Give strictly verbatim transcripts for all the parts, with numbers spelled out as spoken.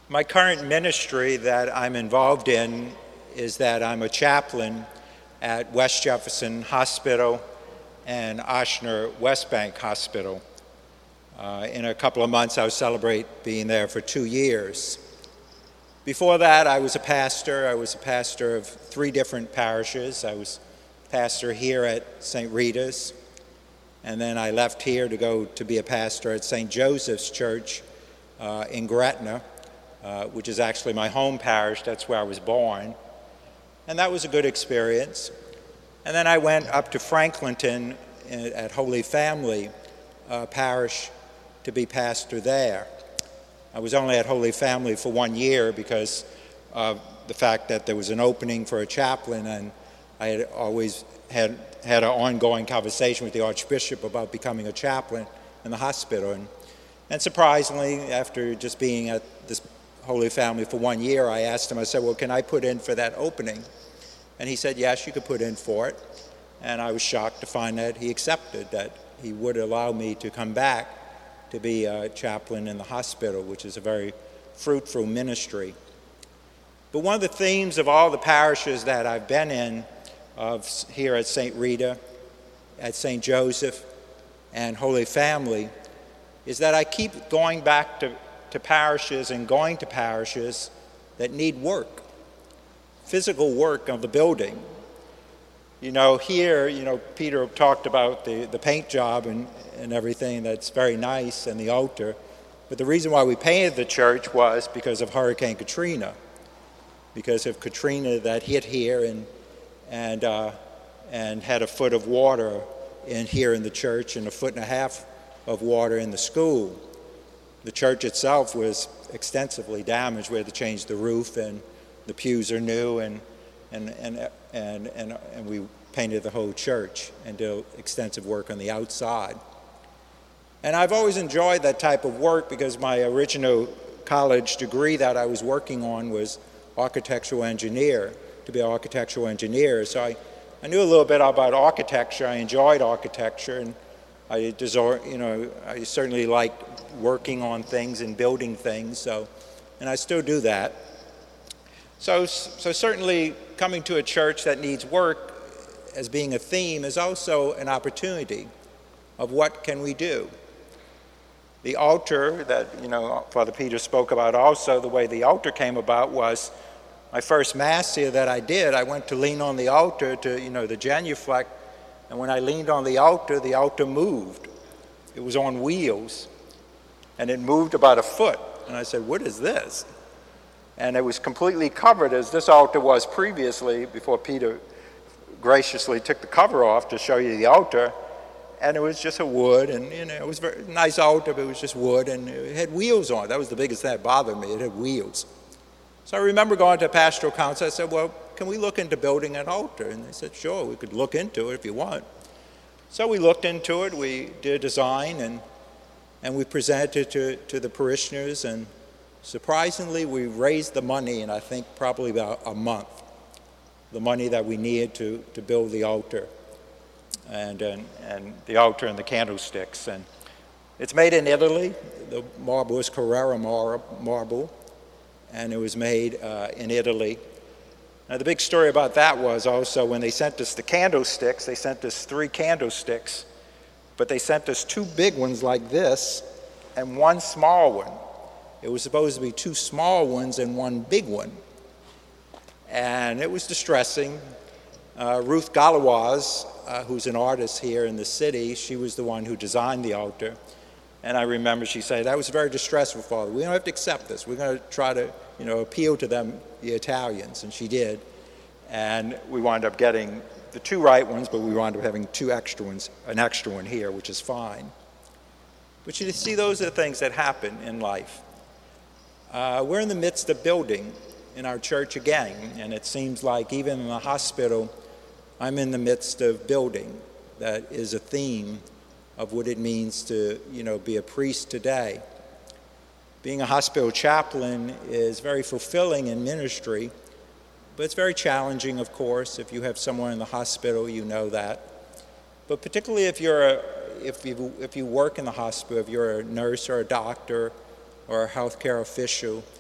My current ministry that I'm involved in is that I'm a chaplain at West Jefferson Hospital and Ochsner West Bank Hospital. Uh, in a couple of months, I'll celebrate being there for two years. Before that, I was a pastor. I was a pastor of three different parishes. I was pastor here at Saint Rita's, and then I left here to go to be a pastor at Saint Joseph's Church uh, in Gretna, uh, which is actually my home parish. That's where I was born. And that was a good experience. And then I went up to Franklinton at Holy Family uh, Parish to be pastor there. I was only at Holy Family for one year because of the fact that there was an opening for a chaplain, and I had always had had an ongoing conversation with the Archbishop about becoming a chaplain in the hospital. And, and surprisingly, after just being at this Holy Family for one year, I asked him, I said, well, can I put in for that opening? And he said, yes, you could put in for it. And I was shocked to find that he accepted, that he would allow me to come back to be a chaplain in the hospital, which is a very fruitful ministry. But one of the themes of all the parishes that I've been in, of here at Saint Rita, at Saint Joseph, and Holy Family, is that I keep going back to, to parishes and going to parishes that need work, physical work of the building. You know, here, you know, Peter talked about the, the paint job and, and everything. That's very nice, and the altar. But the reason why we painted the church was because of Hurricane Katrina. Because of Katrina that hit here and and uh, and had a foot of water in here in the church and a foot and a half of water in the school. The church itself was extensively damaged. We had to change the roof, and the pews are new, and and and and and, and we painted the whole church and did extensive work on the outside. And I've always enjoyed that type of work because my original college degree that I was working on was architectural engineer, to be an architectural engineer. So I, I knew a little bit about architecture. I enjoyed architecture, and I deserve, you know, I certainly liked working on things and building things. So, and I still do that. So, so certainly coming to a church that needs work as being a theme is also an opportunity of what can we do. The altar that, you know, Father Peter spoke about also, the way the altar came about was my first Mass here that I did, I went to lean on the altar to, you know, the genuflect, and when I leaned on the altar, the altar moved. It was on wheels, and it moved about a foot. And I said, what is this? And it was completely covered, as this altar was previously, before Peter graciously took the cover off to show you the altar. And it was just a wood, and you know, it was a very nice altar, but it was just wood, and it had wheels on it. That was the biggest thing that bothered me. It had wheels. So I remember going to a pastoral council. I said, well, can we look into building an altar? And they said, sure, we could look into it if you want. So we looked into it. We did a design, and and we presented it to, to the parishioners, and surprisingly, we raised the money in, I think, probably about a month, the money that we needed to, to build the altar. And, and and the altar and the candlesticks. And it's made in Italy. The marble is Carrara mar- marble, and it was made uh, in Italy. Now the big story about that was also when they sent us the candlesticks, they sent us three candlesticks, but they sent us two big ones like this and one small one. It was supposed to be two small ones and one big one. And it was distressing. Uh, Ruth Galawaz, uh, who's an artist here in the city, she was the one who designed the altar. And I remember she said, that was very distressful, Father. We don't have to accept this. We're going to try to, you know, appeal to them, the Italians. And she did. And we wound up getting the two right ones, but we wound up having two extra ones, an extra one here, which is fine. But you see, those are the things that happen in life. Uh, we're in the midst of building in our church again, and it seems like even in the hospital, I'm in the midst of building. That is a theme of what it means to, you know, be a priest today. Being a hospital chaplain is very fulfilling in ministry, but it's very challenging, of course. If you have someone in the hospital, you know that. But particularly if you're a, if you if you work in the hospital, if you're a nurse or a doctor or a healthcare official,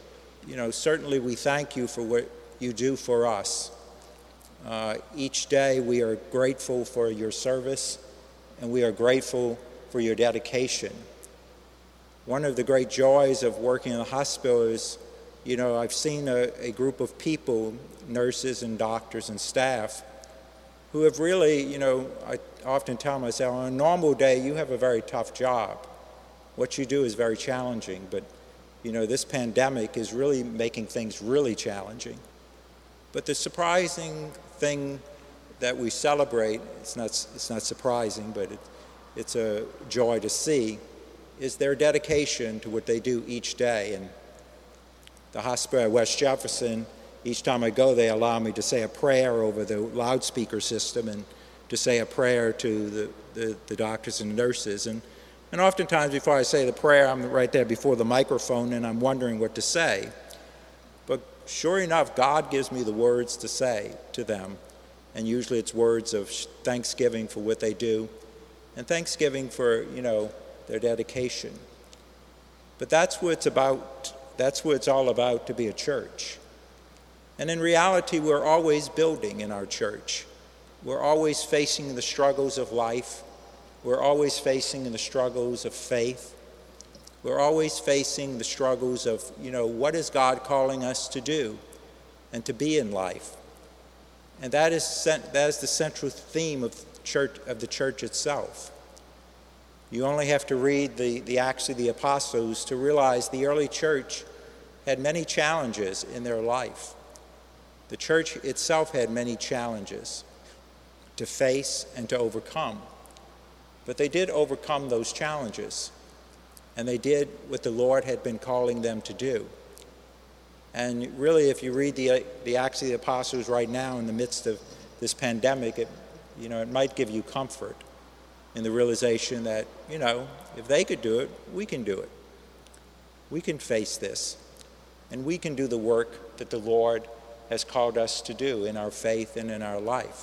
you know, certainly we thank you for what you do for us. Uh, each day we are grateful for your service, and we are grateful for your dedication. One of the great joys of working in the hospital is, you know, I've seen a, a group of people, nurses and doctors and staff, who have really, you know, I often tell myself, on a normal day, you have a very tough job. What you do is very challenging, but, you know, this pandemic is really making things really challenging. But the surprising thing that we celebrate, it's not, it's not surprising, but it, it's a joy to see, is their dedication to what they do each day. And the hospital at West Jefferson, each time I go, they allow me to say a prayer over the loudspeaker system and to say a prayer to the, the, the doctors and nurses. And, and oftentimes before I say the prayer, I'm right there before the microphone and I'm wondering what to say. But sure enough, God gives me the words to say to them. And usually it's words of thanksgiving for what they do and thanksgiving for, you know, their dedication. But that's what it's about. That's what it's all about, to be a church. And in reality, we're always building in our church. We're always facing the struggles of life. We're always facing the struggles of faith. We're always facing the struggles of, you know, what is God calling us to do and to be in life? And that is, that is the central theme of, church, of the church itself. You only have to read the, the Acts of the Apostles to realize the early church had many challenges in their life. The church itself had many challenges to face and to overcome. But they did overcome those challenges, and they did what the Lord had been calling them to do. And really, if you read the, the Acts of the Apostles right now in the midst of this pandemic, it, you know, it might give you comfort in the realization that, you know, if they could do it, we can do it. We can face this, and we can do the work that the Lord has called us to do in our faith and in our life.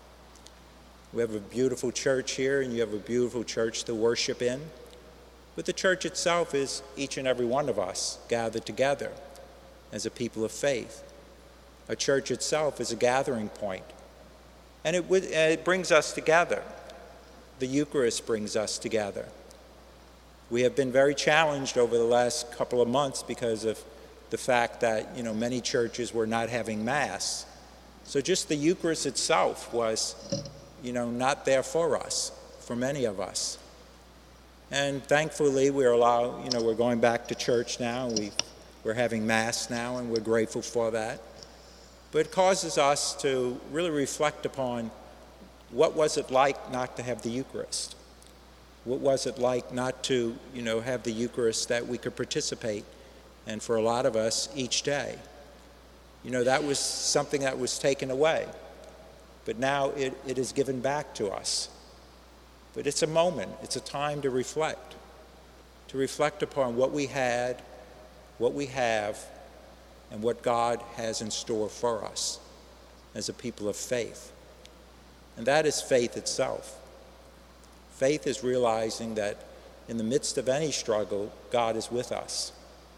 We have a beautiful church here, and you have a beautiful church to worship in. But the church itself is each and every one of us gathered together as a people of faith. A church itself is a gathering point, and it, would, and it brings us together. The Eucharist brings us together. We have been very challenged over the last couple of months because of the fact that, you know, many churches were not having Mass. So just the Eucharist itself was, you know, not there for us, for many of us. And thankfully, we're allowed, you know, we're going back to church now. We, we're having Mass now, and we're grateful for that. But it causes us to really reflect upon what was it like not to have the Eucharist? What was it like not to, you know, have the Eucharist that we could participate? And for a lot of us, each day. You know, that was something that was taken away. But now it, it is given back to us. But it's a moment, it's a time to reflect. To reflect upon what we had, what we have, and what God has in store for us as a people of faith. And that is faith itself. Faith is realizing that in the midst of any struggle, God is with us.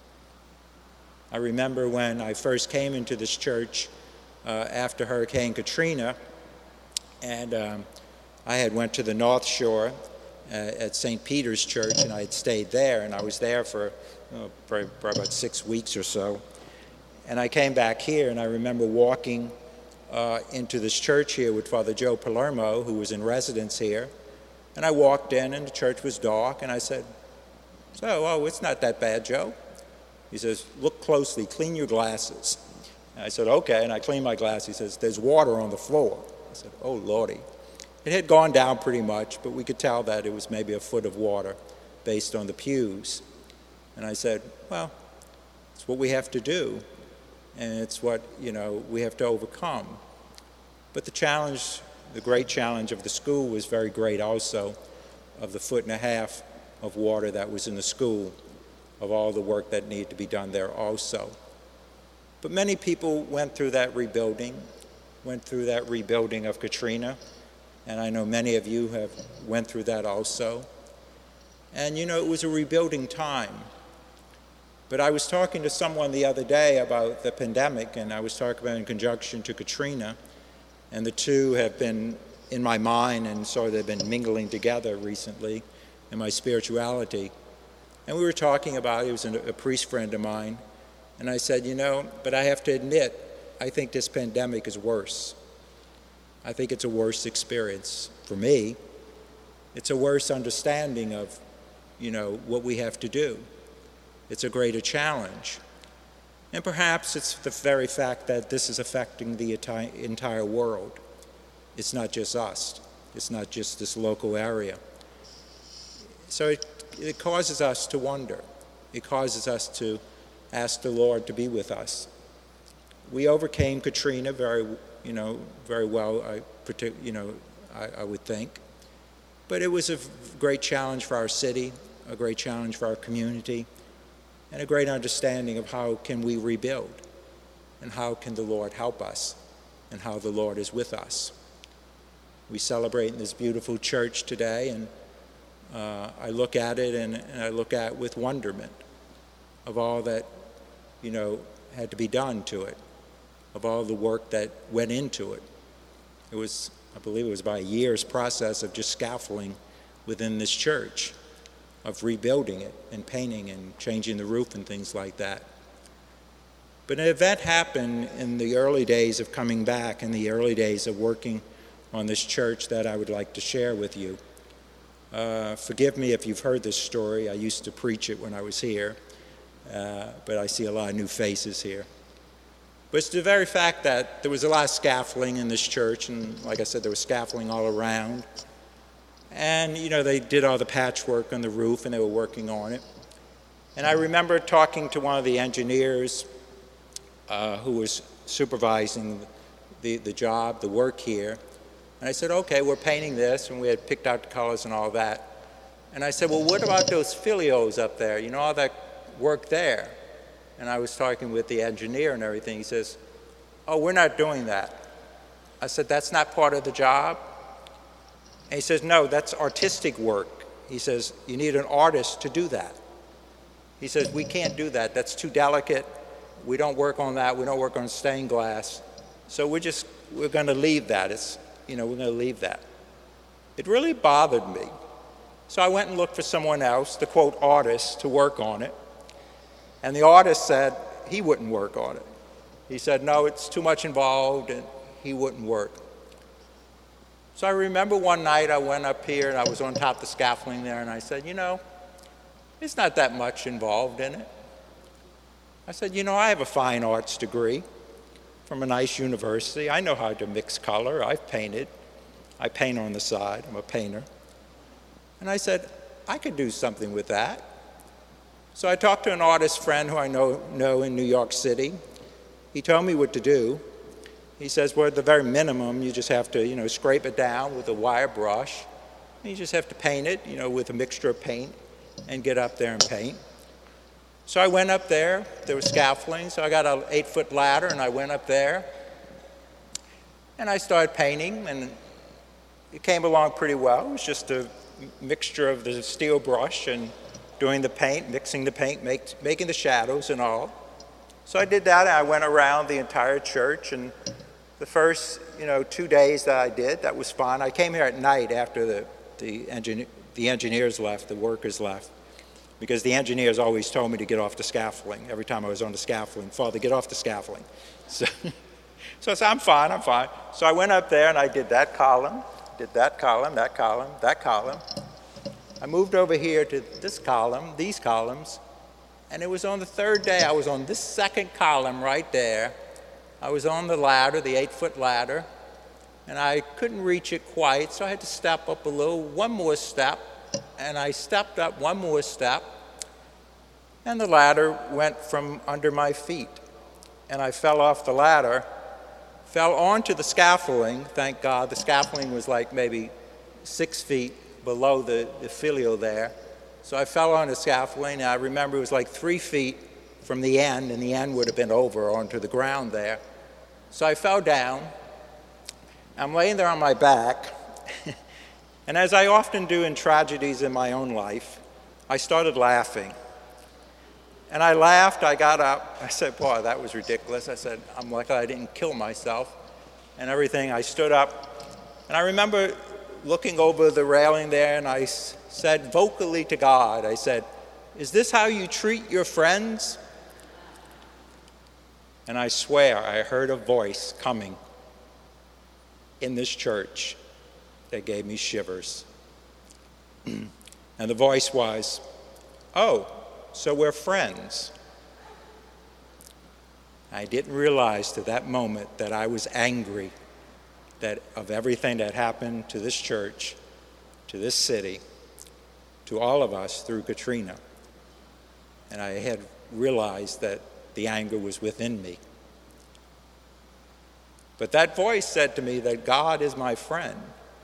I remember when I first came into this church uh, after Hurricane Katrina, and um, I had went to the North Shore uh, at Saint Peter's Church, and I had stayed there, and I was there for, uh, for, for about six weeks or so. And I came back here, and I remember walking uh, into this church here with Father Joe Palermo, who was in residence here, and I walked in, and the church was dark, and I said, so, oh, it's not that bad, Joe. He says, look closely, clean your glasses. And I said, okay, and I cleaned my glass. He says, there's water on the floor. I said, oh, Lordy. It had gone down pretty much, but we could tell that it was maybe a foot of water based on the pews. And I said, well, it's what we have to do, and it's what, you know, we have to overcome. But the challenge, the great challenge of the school was very great also, of the foot and a half of water that was in the school, of all the work that needed to be done there also. But many people went through that rebuilding, went through that rebuilding of Katrina, and I know many of you have went through that also. And you know, it was a rebuilding time. But I was talking to someone the other day about the pandemic, and I was talking about it in conjunction to Katrina, and the two have been in my mind, and so they've been mingling together recently in my spirituality. And we were talking about, he was a priest friend of mine, and I said, you know, but I have to admit, I think this pandemic is worse. I think it's a worse experience for me. It's a worse understanding of, you know, what we have to do. It's a greater challenge. And perhaps it's the very fact that this is affecting the entire world. It's not just us. It's not just this local area. So it, it causes us to wonder. It causes us to ask the Lord to be with us. We overcame Katrina very, you know, very well, I, you know, I, I would think. But it was a great challenge for our city, a great challenge for our community, and a great understanding of how can we rebuild, and how can the Lord help us, and how the Lord is with us. We celebrate in this beautiful church today, and uh, I look at it and, and I look at it with wonderment of all that, you know, had to be done to it, of all the work that went into it. It was, I believe it was about a year's process of just scaffolding within this church, of rebuilding it and painting and changing the roof and things like that. But an event happened in the early days of coming back, in the early days of working on this church that I would like to share with you. Uh, forgive me if you've heard this story. I used to preach it when I was here, uh, but I see a lot of new faces here. But it's the very fact that there was a lot of scaffolding in this church, and like I said, there was scaffolding all around. And, you know, they did all the patchwork on the roof, and they were working on it. And I remember talking to one of the engineers uh, who was supervising the, the job, the work here. And I said, okay, we're painting this, and we had picked out the colors and all that. And I said, well, what about those filios up there? You know, all that work there? And I was talking with the engineer and everything. He says, oh, we're not doing that. I said, that's not part of the job? And he says, no, that's artistic work. He says, you need an artist to do that. He says, we can't do that. That's too delicate. We don't work on that. We don't work on stained glass. So we're just, we're going to leave that. It's, you know, we're going to leave that. It really bothered me. So I went and looked for someone else, the quote artist, to work on it. And the artist said he wouldn't work on it. He said, no, it's too much involved, and he wouldn't work. So I remember one night I went up here, and I was on top of the scaffolding there, and I said, you know, it's not that much involved in it. I said, you know, I have a fine arts degree from a nice university. I know how to mix color. I've painted. I paint on the side. I'm a painter. And I said, I could do something with that. So I talked to an artist friend who I know, know in New York City. He told me what to do. He says, well, at the very minimum, you just have to, you know, scrape it down with a wire brush. And you just have to paint it, you know, with a mixture of paint and get up there and paint. So I went up there. There was scaffolding, so I got an eight-foot ladder, and I went up there. And I started painting, and it came along pretty well. It was just a mixture of the steel brush and doing the paint, mixing the paint, make, making the shadows and all. So I did that, and I went around the entire church, and the first, you know, two days that I did, that was fun. I came here at night after the, the, engin- the engineers left, the workers left, because the engineers always told me to get off the scaffolding. Every time I was on the scaffolding, Father, get off the scaffolding. So, so I said, I'm fine, I'm fine. So I went up there, and I did that column, did that column, that column, that column. I moved over here to this column, these columns, and it was on the third day, I was on this second column right there. I was on the ladder, the eight-foot ladder, and I couldn't reach it quite, so I had to step up a little, one more step, and I stepped up one more step, and the ladder went from under my feet, and I fell off the ladder, fell onto the scaffolding. Thank God, the scaffolding was like maybe six feet below the, the filio there. So I fell on the scaffolding, and I remember it was like three feet from the end, and the end would have been over onto the ground there. So I fell down. I'm laying there on my back, and as I often do in tragedies in my own life, I started laughing. And I laughed, I got up, I said, boy, that was ridiculous. I said, I'm lucky I didn't kill myself and everything. I stood up, and I remember looking over the railing there, and I s- said vocally to God, I said, is this how you treat your friends? And I swear I heard a voice coming in this church that gave me shivers. And the voice was, oh, so we're friends. I didn't realize to that moment that I was angry that of everything that happened to this church, to this city, to all of us through Katrina. And I had realized that the anger was within me. But that voice said to me that God is my friend.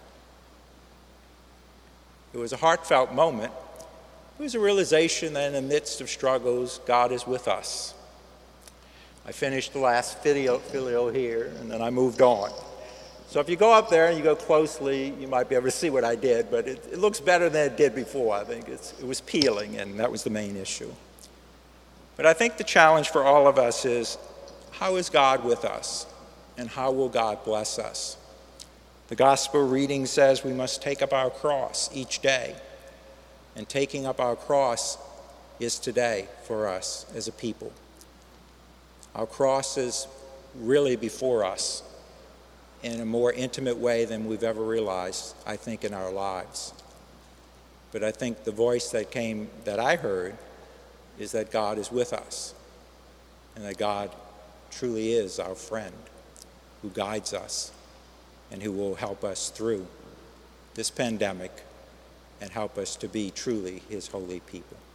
It was a heartfelt moment. It was a realization that in the midst of struggles, God is with us. I finished the last video, video here, and then I moved on. So if you go up there and you go closely, you might be able to see what I did, but it, it looks better than it did before. I think it's, it was peeling, and that was the main issue. But I think the challenge for all of us is, how is God with us, and how will God bless us? The gospel reading says we must take up our cross each day. And taking up our cross is today for us as a people. Our cross is really before us in a more intimate way than we've ever realized, I think, in our lives. But I think the voice that came, that I heard, is that God is with us, and that God truly is our friend who guides us and who will help us through this pandemic and help us to be truly his holy people.